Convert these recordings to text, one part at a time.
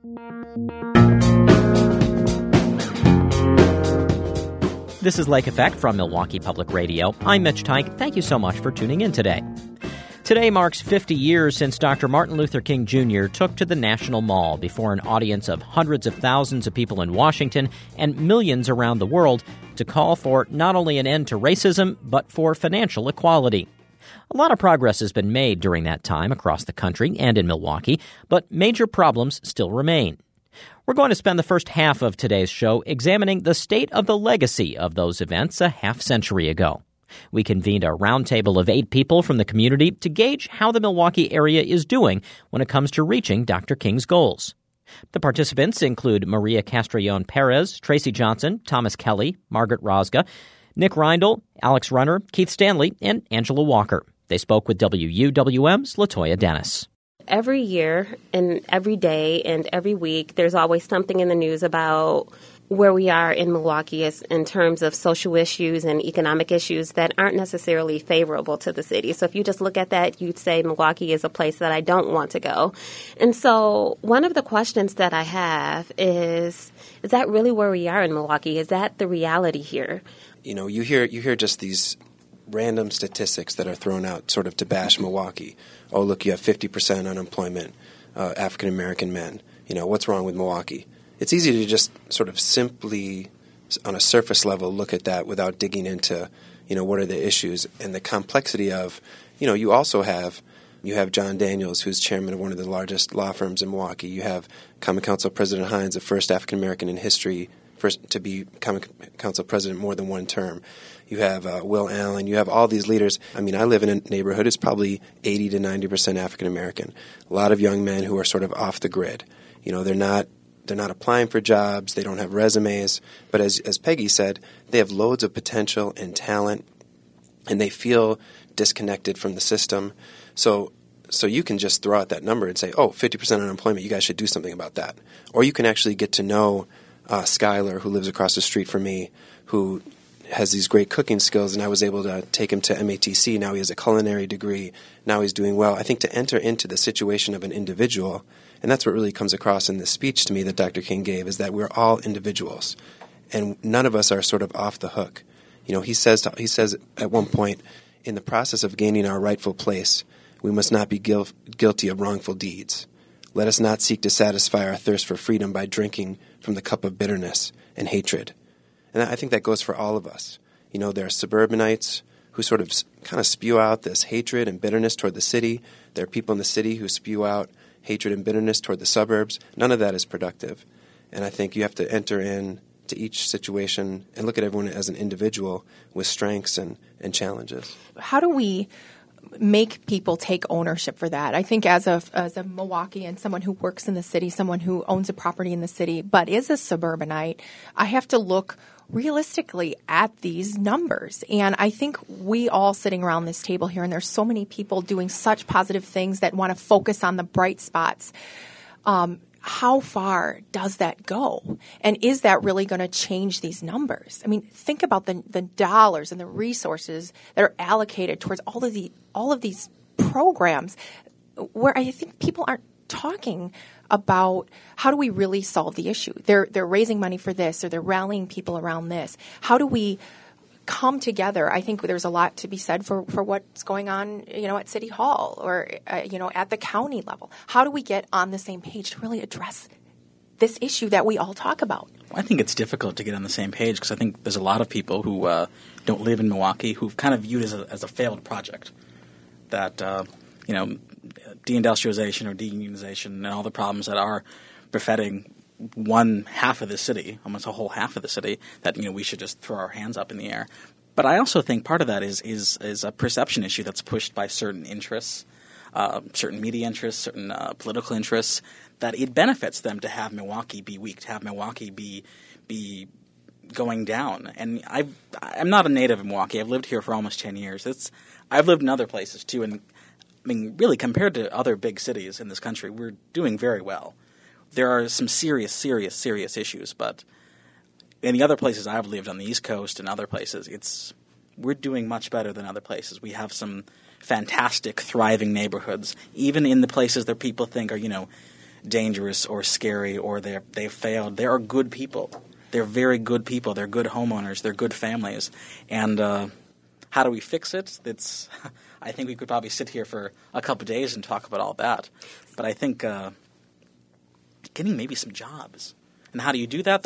This is Lake Effect from Milwaukee Public Radio. I'm Mitch Teich. Thank you so much for tuning in today. Today marks 50 years since Dr. Martin Luther King Jr. took to the National Mall before an audience of hundreds of thousands of people in Washington and millions around the world to call for not only an end to racism, but for financial equality. A lot of progress has been made during that time across the country and in Milwaukee, but major problems still remain. We're going to spend the first half of today's show examining the state of the legacy of those events a half-century ago. We convened a roundtable of 8 people from the community to gauge how the Milwaukee area is doing when it comes to reaching Dr. King's goals. The participants include Maria Castrillon Perez, Tracy Johnson, Thomas Kelly, Margaret Rosga, Nick Reindl, Alex Runner, Keith Stanley, and Angela Walker. They spoke with WUWM's Latoya Dennis. Every year and every day and every week, there's always something in the news about where we are in Milwaukee in terms of social issues and economic issues that aren't necessarily favorable to the city. So if you just look at that, you'd say Milwaukee is a place that I don't want to go. And so one of the questions that I have is that really where we are in Milwaukee? Is that the reality here? You know, you hear just these random statistics that are thrown out sort of to bash Milwaukee. Oh, look, you have 50% unemployment, African-American men. You know, what's wrong with Milwaukee? It's easy to just sort of simply, on a surface level, look at that without digging into, you know, what are the issues and the complexity of, you know, you have John Daniels, who's chairman of one of the largest law firms in Milwaukee. You have Common Council President Hines, the first African-American in history to be Common Council president more than one term. You have Will Allen. You have all these leaders. I mean, I live in a neighborhood that's probably 80 to 90% African-American. A lot of young men who are sort of off the grid. You know, they're not applying for jobs. They don't have resumes. But as Peggy said, they have loads of potential and talent, and they feel disconnected from the system. So you can just throw out that number and say, oh, 50% unemployment, you guys should do something about that. Or you can actually get to know Skylar, who lives across the street from me, who has these great cooking skills, and I was able to take him to MATC. Now he has a culinary degree. Now he's doing well. I think to enter into the situation of an individual, and that's what really comes across in this speech to me that Dr. King gave, is that we're all individuals, and none of us are sort of off the hook. You know, he says at one point, in the process of gaining our rightful place, we must not be guilty of wrongful deeds. Let us not seek to satisfy our thirst for freedom by drinking from the cup of bitterness and hatred. And I think that goes for all of us. You know, there are suburbanites who sort of kind of spew out this hatred and bitterness toward the city. There are people in the city who spew out hatred and bitterness toward the suburbs. None of that is productive. And I think you have to enter in to each situation and look at everyone as an individual with strengths and challenges. How do we make people take ownership for that? I think as a Milwaukeean, someone who works in the city, someone who owns a property in the city, but is a suburbanite, I have to look realistically at these numbers. And I think we all sitting around this table here, and there's so many people doing such positive things that want to focus on the bright spots. How far does that go? And is that really going to change these numbers? I mean, think about the dollars and the resources that are allocated towards all of these programs where I think people aren't talking about how do we really solve the issue. They're raising money for this, or they're rallying people around this. How do we come together? I think there's a lot to be said for what's going on, you know, at City Hall or, you know, at the county level. How do we get on the same page to really address this issue that we all talk about? I think it's difficult to get on the same page because I think there's a lot of people who don't live in Milwaukee who've kind of viewed it as a failed project. That, you know, deindustrialization or deunionization and all the problems that are befitting one half of the city, almost a whole half of the city, that, you know, we should just throw our hands up in the air. But I also think part of that is a perception issue that's pushed by certain interests, certain media interests, certain political interests, that it benefits them to have Milwaukee be weak, to have Milwaukee be going down. And I'm not a native of Milwaukee. I've lived here for almost 10 years. I've lived in other places too, and I mean, really, compared to other big cities in this country, we're doing very well. There are some serious issues, but in the other places I've lived on the East Coast and other places, we're doing much better than other places. We have some fantastic, thriving neighborhoods, even in the places that people think are, you know, dangerous or scary or they've failed. They are good people. They're very good people. They're good homeowners. They're good families. And how do we fix it? I think we could probably sit here for a couple of days and talk about all that. But I think getting maybe some jobs. And how do you do that?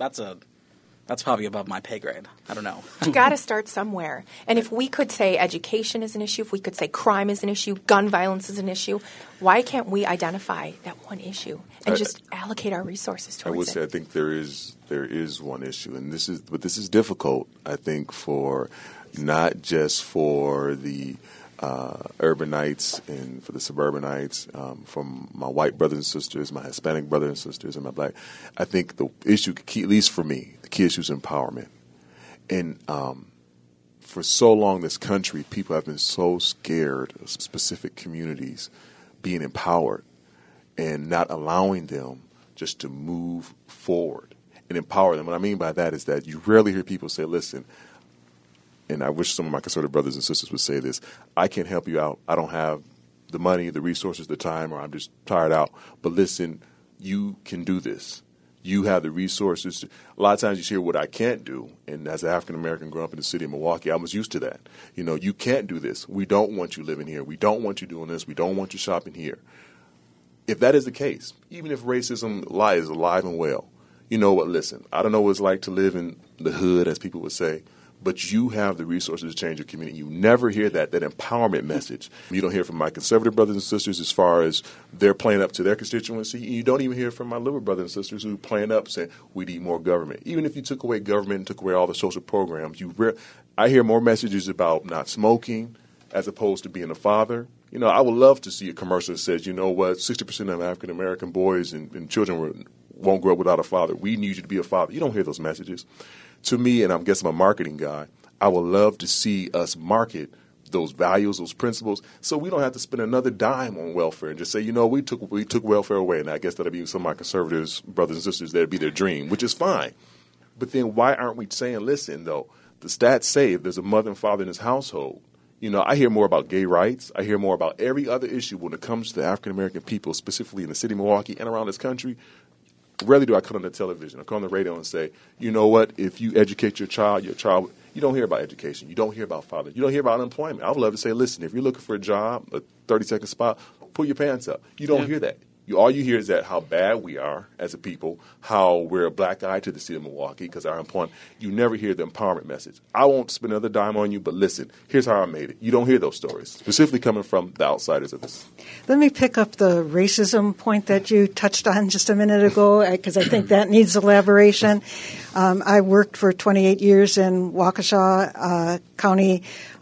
That's probably above my pay grade. I don't know. You got to start somewhere. And if we could say education is an issue, if we could say crime is an issue, gun violence is an issue, why can't we identify that one issue and just allocate our resources towards it? I would say I think there is one issue, and this is difficult. I think for not just for the urbanites and for the suburbanites, from my white brothers and sisters, my Hispanic brothers and sisters, and my black. I think the issue, at least for me, the key issue is empowerment. And for so long, this country, people have been so scared of specific communities being empowered and not allowing them just to move forward and empower them. What I mean by that is that you rarely hear people say, listen, and I wish some of my conservative brothers and sisters would say this, I can't help you out. I don't have the money, the resources, the time, or I'm just tired out. But listen, you can do this. You have the resources. A lot of times you hear what I can't do. And as an African-American growing up in the city of Milwaukee, I was used to that. You can't do this. We don't want you living here. We don't want you doing this. We don't want you shopping here. If that is the case, even if racism is alive and well, you know what, listen, I don't know what it's like to live in the hood, as people would say, but you have the resources to change your community. You never hear that empowerment message. You don't hear from my conservative brothers and sisters as far as they're playing up to their constituency. You don't even hear from my liberal brothers and sisters who are playing up saying, we need more government. Even if you took away government and took away all the social programs, I hear more messages about not smoking as opposed to being a father. I would love to see a commercial that says, you know what, 60% of African-American boys and children won't grow up without a father. We need you to be a father. You don't hear those messages. To me, and I'm guessing I'm a marketing guy, I would love to see us market those values, those principles, so we don't have to spend another dime on welfare and just say, we took welfare away. And I guess that'd be some of my conservatives, brothers and sisters, that'd be their dream, which is fine. But then why aren't we saying, listen, though, the stats say if there's a mother and father in this household, I hear more about gay rights. I hear more about every other issue when it comes to the African-American people, specifically in the city of Milwaukee and around this country. Rarely do I come on the television or come on the radio and say, you know what, if you educate your child, you don't hear about education. You don't hear about fathers. You don't hear about unemployment. I would love to say, listen, if you're looking for a job, a 30-second spot, pull your pants up. You don't hear that. All you hear is that how bad we are as a people, how we're a black eye to the city of Milwaukee because our employment. You never hear the empowerment message. I won't spend another dime on you, but listen, here's how I made it. You don't hear those stories, specifically coming from the outsiders of this. Let me pick up the racism point that you touched on just a minute ago, because I think that needs elaboration. I worked for 28 years in Waukesha County.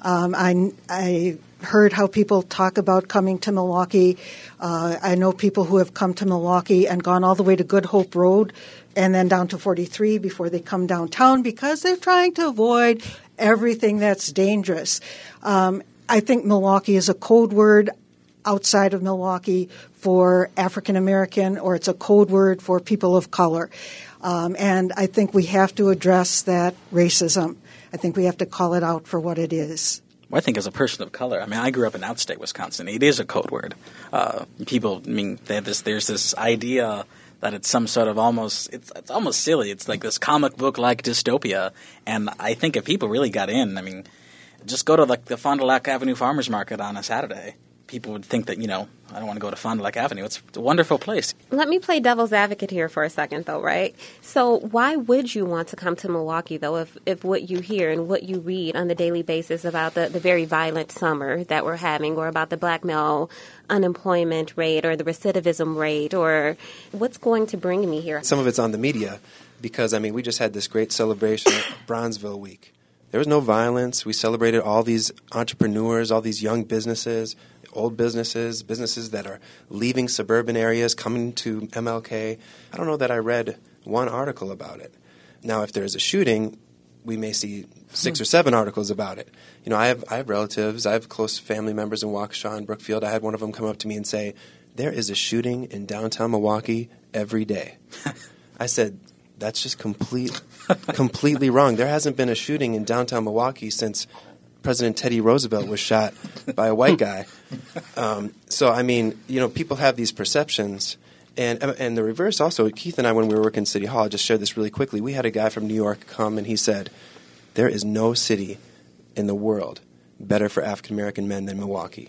I heard how people talk about coming to Milwaukee. I know people who have come to Milwaukee and gone all the way to Good Hope Road and then down to 43 before they come downtown because they're trying to avoid everything that's dangerous. I think Milwaukee is a code word outside of Milwaukee for African American, or it's a code word for people of color. And I think we have to address that racism. I think we have to call it out for what it is. I think as a person of color, I grew up in outstate Wisconsin. It is a code word. People, there's this idea that it's some sort of it's almost silly. It's like this comic book like dystopia. And I think if people really got in, just go to the Fond du Lac Avenue Farmers Market on a Saturday. People would think that, I don't want to go to Fond du Lac Avenue. It's a wonderful place. Let me play devil's advocate here for a second, though, right? So why would you want to come to Milwaukee, though, if what you hear and what you read on the daily basis about the very violent summer that we're having, or about the black male unemployment rate or the recidivism rate, or what's going to bring me here? Some of it's on the media because, we just had this great celebration at Bronzeville Week. There was no violence. We celebrated all these entrepreneurs, all these young businesses, old businesses that are leaving suburban areas, coming to MLK. I don't know that I read one article about it. Now, if there's a shooting, we may see 6 or 7 articles about it. I have relatives. I have close family members in Waukesha and Brookfield. I had one of them come up to me and say, there is a shooting in downtown Milwaukee every day. I said, that's just completely wrong. There hasn't been a shooting in downtown Milwaukee since President Teddy Roosevelt was shot by a white guy. So, people have these perceptions, And the reverse also, Keith and I, when we were working in City Hall, I'll just share this really quickly. We had a guy from New York come and he said, there is no city in the world better for African-American men than Milwaukee.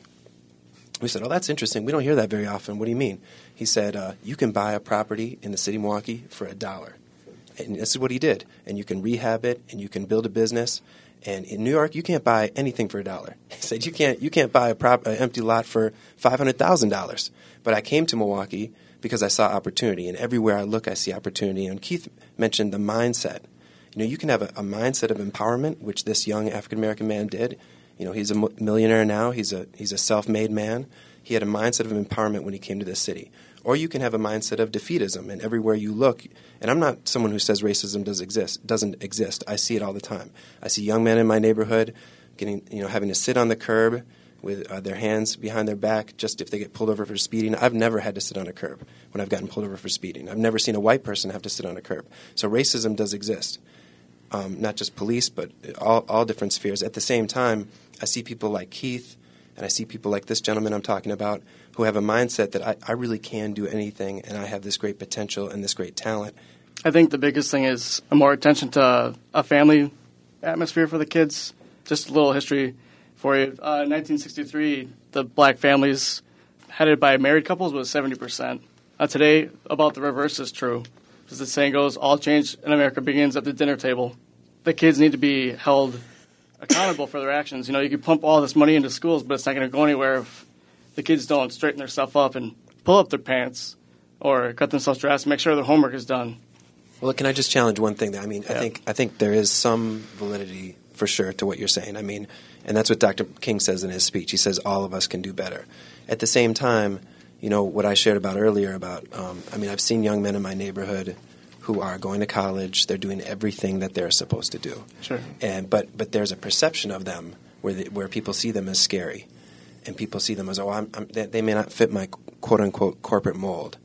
We said, oh, that's interesting. We don't hear that very often. What do you mean? He said, you can buy a property in the city of Milwaukee for $1. And this is what he did. And you can rehab it and you can build a business. And in New York, you can't buy anything for $1. He said, you can't buy an empty lot for $500,000. But I came to Milwaukee because I saw opportunity, and everywhere I look, I see opportunity. And Keith mentioned the mindset. You can have a mindset of empowerment, which this young African-American man did. He's a millionaire now. He's a self-made man. He had a mindset of empowerment when he came to this city. Or you can have a mindset of defeatism, and everywhere you look, and I'm not someone who says racism doesn't exist. I see it all the time. I see young men in my neighborhood having to sit on the curb with their hands behind their back just if they get pulled over for speeding. I've never had to sit on a curb when I've gotten pulled over for speeding. I've never seen a white person have to sit on a curb. So racism does exist, not just police, but all different spheres. At the same time, I see people like Keith, and I see people like this gentleman I'm talking about who have a mindset that I really can do anything, and I have this great potential and this great talent. I think the biggest thing is more attention to a family atmosphere for the kids. Just a little history for you. In 1963, the black families headed by married couples was 70%. Today, about the reverse is true. As the saying goes, all change in America begins at the dinner table. The kids need to be held accountable for their actions. You can pump all this money into schools, but it's not going to go anywhere if the kids don't straighten their stuff up and pull up their pants or cut themselves dressed and make sure their homework is done. Well, can I just challenge one thing? I think there is some validity for sure to what you're saying. And that's what Dr. King says in his speech. He says all of us can do better. At the same time, what I shared about earlier about, I've seen young men in my neighborhood who are going to college. They're doing everything that they're supposed to do. Sure. But there's a perception of them where people see them as scary, and people see them as they may not fit my quote unquote corporate mold,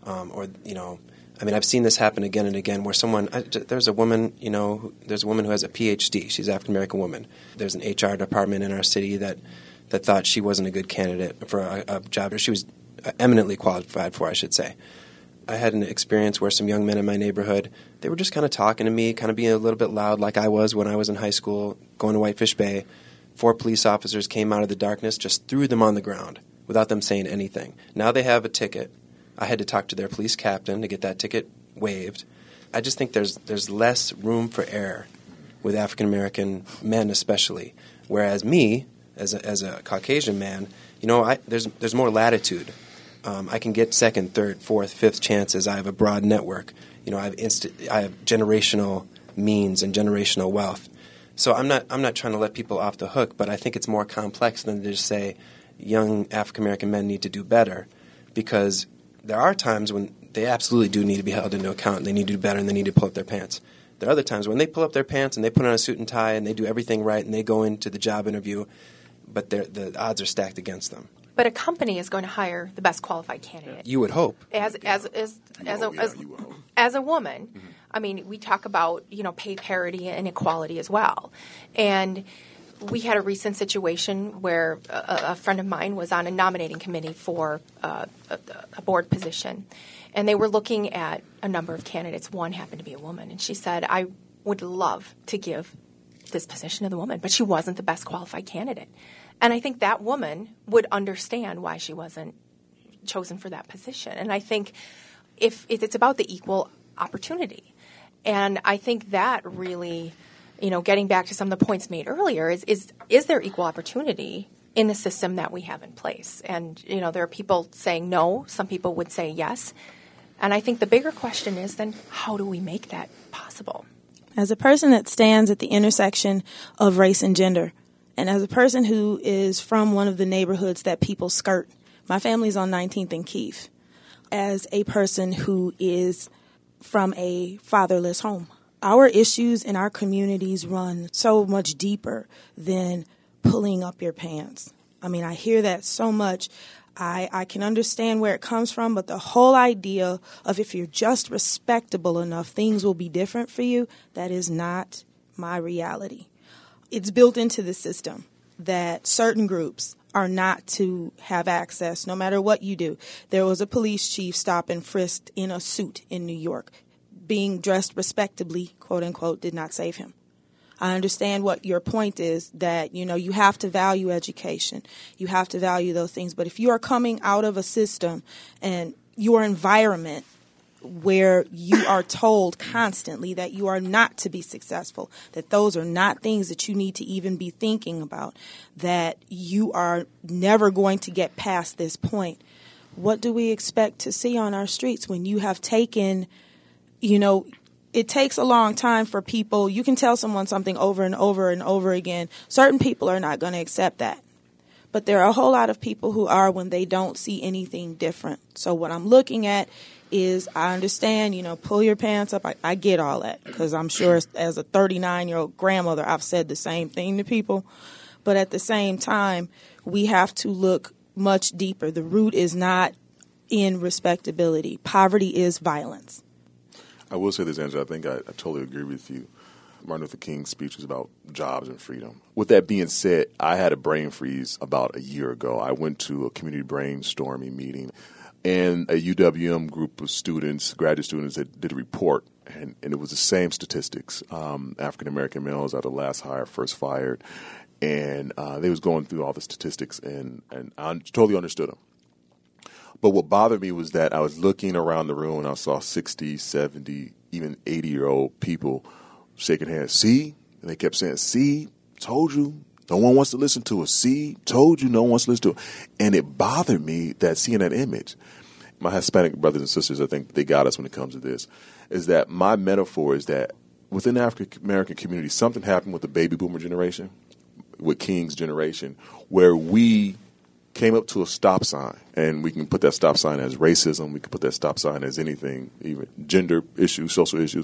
I've seen this happen again and again where there's a woman who has a PhD. She's an African American woman. There's an HR department in our city that thought she wasn't a good candidate for a job she was eminently qualified for, I should say. I had an experience where some young men in my neighborhood, they were just kind of talking to me, kind of being a little bit loud like I was when I was in high school, going to Whitefish Bay. 4 police officers came out of the darkness, just threw them on the ground without them saying anything. Now they have a ticket. I had to talk to their police captain to get that ticket waived. I just think there's less room for error with African American men especially, whereas me, as a Caucasian man, there's more latitude. I can get second, third, fourth, fifth chances. I have a broad network. I have generational means and generational wealth. So I'm not trying to let people off the hook, but I think it's more complex than to just say young African American men need to do better, because there are times when they absolutely do need to be held into account, and they need to do better, and they need to pull up their pants. There are other times when they pull up their pants and they put on a suit and tie and they do everything right and they go into the job interview, but the odds are stacked against them. But a company is going to hire the best qualified candidate. You would hope. As a woman, mm-hmm. We talk about pay parity and equality as well, and we had a recent situation where a friend of mine was on a nominating committee for a board position, and they were looking at a number of candidates. One happened to be a woman, and she said, "I would love to give this position to the woman, but she wasn't the best qualified candidate." And I think that woman would understand why she wasn't chosen for that position. And I think if it's about the equal opportunity, and I think that really, getting back to some of the points made earlier, is there equal opportunity in the system that we have in place? And, there are people saying no. Some people would say yes. And I think the bigger question is then how do we make that possible? As a person that stands at the intersection of race and gender, and as a person who is from one of the neighborhoods that people skirt, my family's on 19th and Keefe, as a person who is from a fatherless home, our issues in our communities run so much deeper than pulling up your pants. I hear that so much. I can understand where it comes from, but the whole idea of if you're just respectable enough, things will be different for you, that is not my reality. It's built into the system that certain groups are not to have access no matter what you do. There was a police chief stopped and frisked in a suit in New York. Being dressed respectably, quote unquote, did not save him. I understand what your point is, that, you have to value education. You have to value those things. But if you are coming out of a system and your environment where you are told constantly that you are not to be successful, that those are not things that you need to even be thinking about, that you are never going to get past this point, what do we expect to see on our streets when you have taken, it takes a long time for people. You can tell someone something over and over and over again. Certain people are not going to accept that. But there are a whole lot of people who are when they don't see anything different. So what I'm looking at is, I understand, pull your pants up. I get all that, because I'm sure as a 39-year-old grandmother, I've said the same thing to people. But at the same time, we have to look much deeper. The root is not in respectability. Poverty is violence. I will say this, Angela. I think I totally agree with you. Martin Luther King's speech was about jobs and freedom. With that being said, I had a brain freeze about a year ago. I went to a community brainstorming meeting, and a UWM group of students, graduate students, that did a report, and it was the same statistics. African-American males are the last hired, first fired, and they was going through all the statistics, and I totally understood them. But what bothered me was that I was looking around the room and I saw 60, 70, even 80-year-old people shaking hands. See? And they kept saying, see, told you, no one wants to listen to us. See, told you, no one wants to listen to us. And it bothered me that seeing that image. My Hispanic brothers and sisters, I think they got us when it comes to this, is that my metaphor is that within the African-American community, something happened with the baby boomer generation, with King's generation, where we came up to a stop sign, and we can put that stop sign as racism. We can put that stop sign as anything, even gender issues, social issues.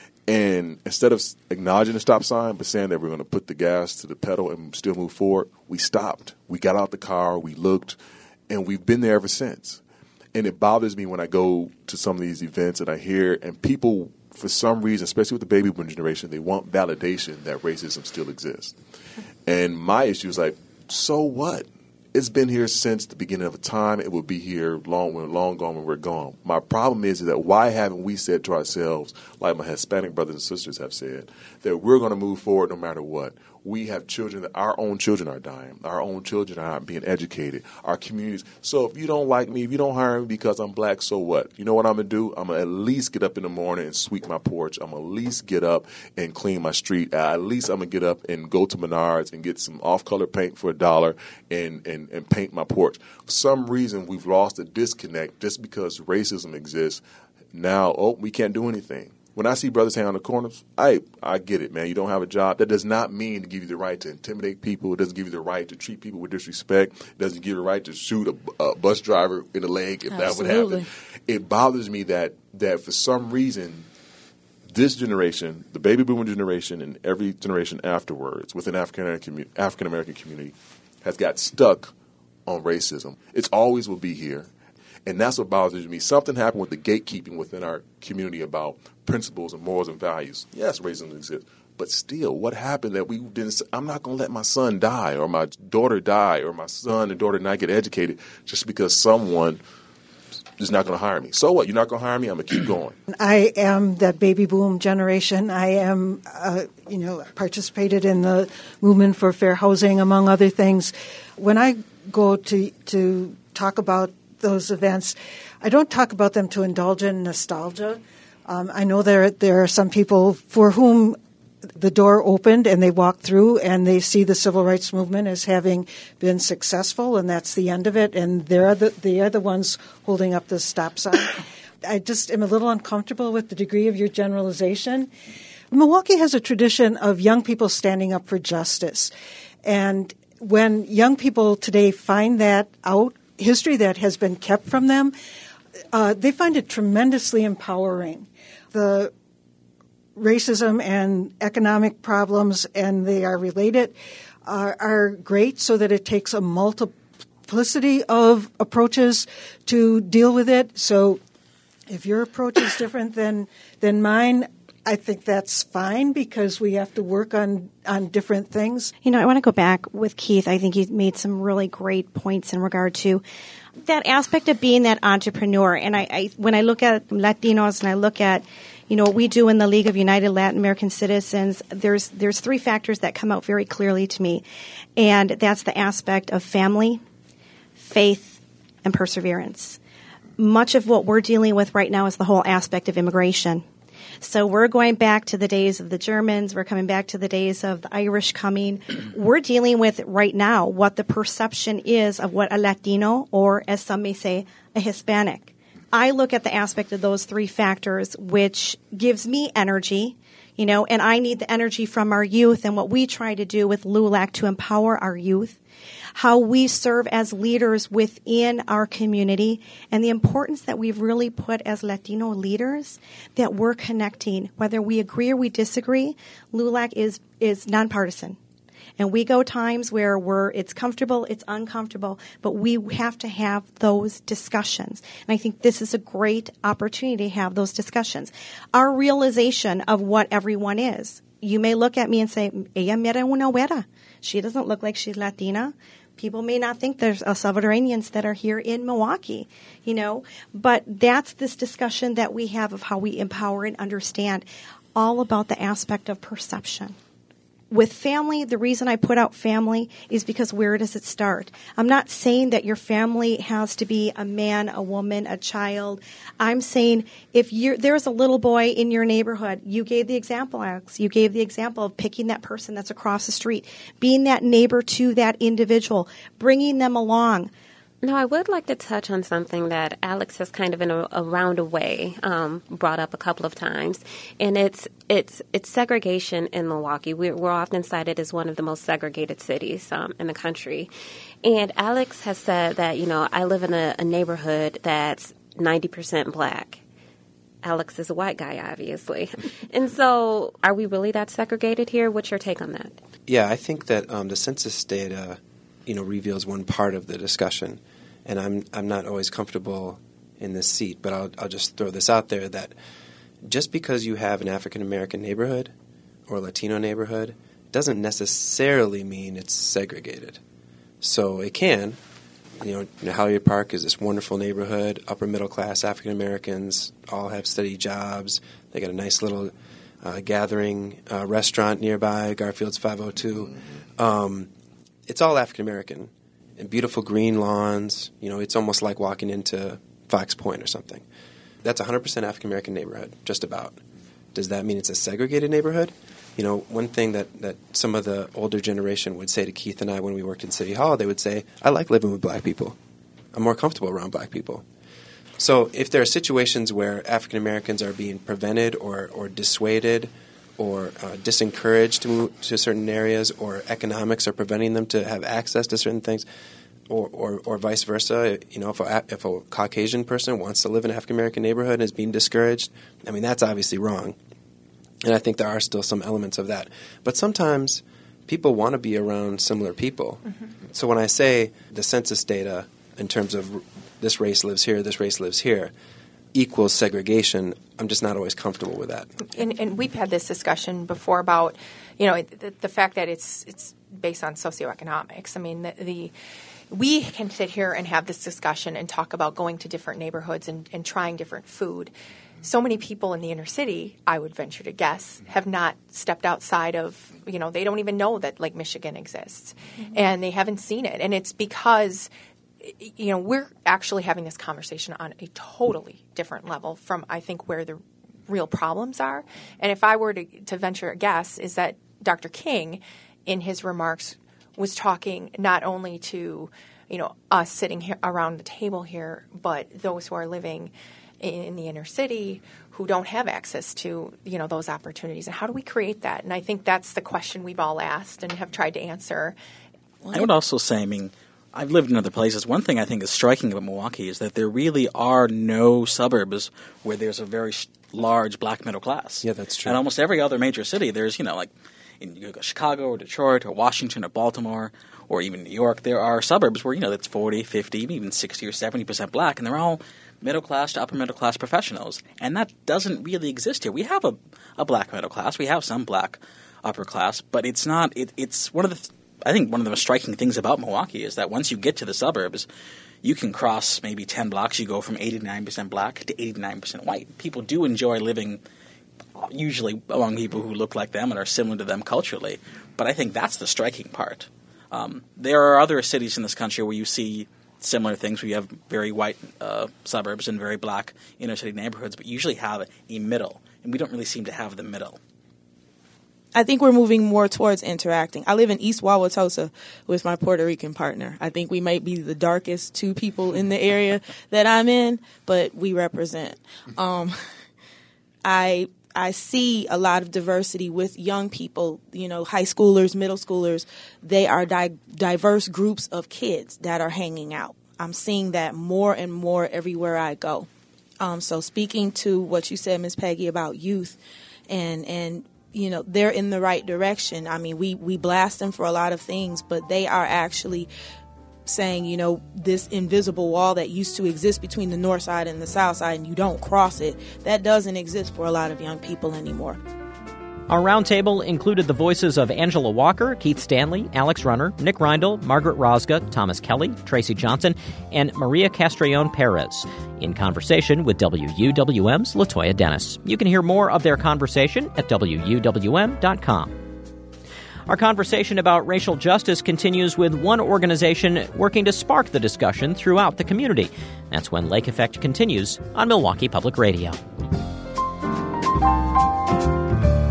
And instead of acknowledging the stop sign, but saying that we're going to put the gas to the pedal and still move forward, we stopped. We got out the car, we looked, and we've been there ever since. And it bothers me when I go to some of these events and I hear, and people, for some reason, especially with the baby boomer generation, they want validation that racism still exists. And my issue is like, so what? It's been here since the beginning of time. It will be here long gone when we're gone. My problem is that why haven't we said to ourselves, like my Hispanic brothers and sisters have said, that we're going to move forward no matter what? We have children, that our own children are dying. Our own children are not being educated. Our communities. So if you don't like me, if you don't hire me because I'm black, so what? You know what I'm going to do? I'm going to at least get up in the morning and sweep my porch. I'm going to at least get up and clean my street. At least I'm going to get up and go to Menards and get some off-color paint for $1 and paint my porch. For some reason, we've lost a disconnect just because racism exists. Now, we can't do anything. When I see brothers hang on the corners, I get it, man. You don't have a job. That does not mean to give you the right to intimidate people. It doesn't give you the right to treat people with disrespect. It doesn't give you the right to shoot a bus driver in the leg if that would happen. It bothers me that for some reason, this generation, the baby boomer generation, and every generation afterwards within African-American community has got stuck on racism. It's always will be here. And that's what bothers me. Something happened with the gatekeeping within our community about principles and morals and values. Yes, racism exists. But still, what happened that we didn't say, I'm not going to let my son die or my daughter die or my son and daughter not get educated just because someone is not going to hire me. So what? You're not going to hire me? I'm going to keep going. I am that baby boom generation. I am, participated in the movement for fair housing, among other things. When I go to talk about those events, I don't talk about them to indulge in nostalgia. I know there are some people for whom the door opened and they walk through and they see the civil rights movement as having been successful, and that's the end of it. And they are the ones holding up the stop sign. I just am a little uncomfortable with the degree of your generalization. Milwaukee has a tradition of young people standing up for justice, and when young people today find that out, history that has been kept from them, they find it tremendously empowering. The racism and economic problems, and they are related, are great, so that it takes a multiplicity of approaches to deal with it. So if your approach is different than mine, I think that's fine because we have to work on different things. You know, I want to go back with Keith. I think he made some really great points in regard to that aspect of being that entrepreneur. And I when I look at Latinos and I look at, you know, what we do in the League of United Latin American Citizens, there's three factors that come out very clearly to me. And that's the aspect of family, faith, and perseverance. Much of what we're dealing with right now is the whole aspect of immigration. So we're going back to the days of the Germans. We're coming back to the days of the Irish coming. We're dealing with right now what the perception is of what a Latino, or as some may say, a Hispanic. I look at the aspect of those three factors, which gives me energy, you know, and I need the energy from our youth, and what we try to do with LULAC to empower our youth, how we serve as leaders within our community, and the importance that we've really put as Latino leaders, that we're connecting. Whether we agree or we disagree, LULAC is nonpartisan. And we go times where it's comfortable, it's uncomfortable, but we have to have those discussions. And I think this is a great opportunity to have those discussions. Our realization of what everyone is. You may look at me and say, ella mira una güera. She doesn't look like she's Latina. People may not think there's Salvadoranians that are here in Milwaukee, you know. But that's this discussion that we have of how we empower and understand all about the aspect of perception. With family, the reason I put out family is because where does it start? I'm not saying that your family has to be a man, a woman, a child. I'm saying if there's a little boy in your neighborhood, you gave the example, Alex. You gave the example of picking that person that's across the street, being that neighbor to that individual, bringing them along. No, I would like to touch on something that Alex has kind of in a roundabout way brought up a couple of times, and it's segregation in Milwaukee. We're often cited as one of the most segregated cities in the country, and Alex has said that, you know, I live in a neighborhood that's 90% black. Alex is a white guy, obviously, and so are we really that segregated here? What's your take on that? Yeah, I think that the census data, you know, reveals one part of the discussion, and I'm not always comfortable in this seat, but I'll just throw this out there that just because you have an African American neighborhood or Latino neighborhood doesn't necessarily mean it's segregated. So it can. You know, Halyard Park is this wonderful neighborhood, upper middle class African Americans, all have steady jobs. They got a nice little gathering restaurant nearby, Garfield's 502. It's all African American and beautiful green lawns. You know, it's almost like walking into Fox Point or something. That's a 100% African American neighborhood, just about. Does that mean it's a segregated neighborhood? You know, one thing that some of the older generation would say to Keith and I when we worked in City Hall, they would say, I like living with black people. I'm more comfortable around black people. So if there are situations where African Americans are being prevented or dissuaded or disencouraged to move to certain areas, or economics are preventing them to have access to certain things, or vice versa. You know, if a Caucasian person wants to live in an African American neighborhood and is being discouraged, I mean, that's obviously wrong. And I think there are still some elements of that. But sometimes people want to be around similar people. Mm-hmm. So when I say the census data in terms of this race lives here, this race lives here, equals segregation, I'm just not always comfortable with that. And we've had this discussion before about, you know, the fact that it's based on socioeconomics. I mean, we can sit here and have this discussion and talk about going to different neighborhoods and trying different food. So many people in the inner city, I would venture to guess, have not stepped outside of, you know, they don't even know that Lake Michigan exists. Mm-hmm. And they haven't seen it. And it's because, you know, we're actually having this conversation on a totally different level from, I think, where the real problems are. And if I were to venture a guess, is that Dr. King, in his remarks, was talking not only to, you know, us sitting here around the table here, but those who are living in the inner city who don't have access to, you know, those opportunities. And how do we create that? And I think that's the question we've all asked and have tried to answer. I would also say, I mean, I've lived in other places. One thing I think is striking about Milwaukee is that there really are no suburbs where there's a very large black middle class. Yeah, that's true. And almost every other major city, there's, you know, like you go to Chicago or Detroit or Washington or Baltimore or even New York, there are suburbs where, you know, that's 40, 50, even 60 or 70% black, and they're all middle-class to upper-middle-class professionals. And that doesn't really exist here. We have a black middle class. We have some black upper class, but it's not it's one of the I think one of the most striking things about Milwaukee is that once you get to the suburbs, you can cross maybe 10 blocks. You go from 89% black to 89% white. People do enjoy living usually among people who look like them and are similar to them culturally. But I think that's the striking part. There are other cities in this country where you see similar things, where you have very white suburbs and very black inner-city neighborhoods, but you usually have a middle, and we don't really seem to have the middle. I think we're moving more towards interacting. I live in East Wauwatosa with my Puerto Rican partner. I think we might be the darkest two people in the area that I'm in, but we represent. I see a lot of diversity with young people, high schoolers, middle schoolers. They are diverse groups of kids that are hanging out. I'm seeing that more and more everywhere I go. So speaking to what you said, Ms. Peggy, about youth and they're in the right direction. I mean, we blast them for a lot of things, but they are actually saying, this invisible wall that used to exist between the north side and the south side, and you don't cross it, that doesn't exist for a lot of young people anymore. Our roundtable included the voices of Angela Walker, Keith Stanley, Alex Runner, Nick Reindl, Margaret Rosga, Thomas Kelly, Tracy Johnson, and Maria Castrillon Perez, in conversation with WUWM's Latoya Dennis. You can hear more of their conversation at WUWM.com. Our conversation about racial justice continues with one organization working to spark the discussion throughout the community. That's when Lake Effect continues on Milwaukee Public Radio.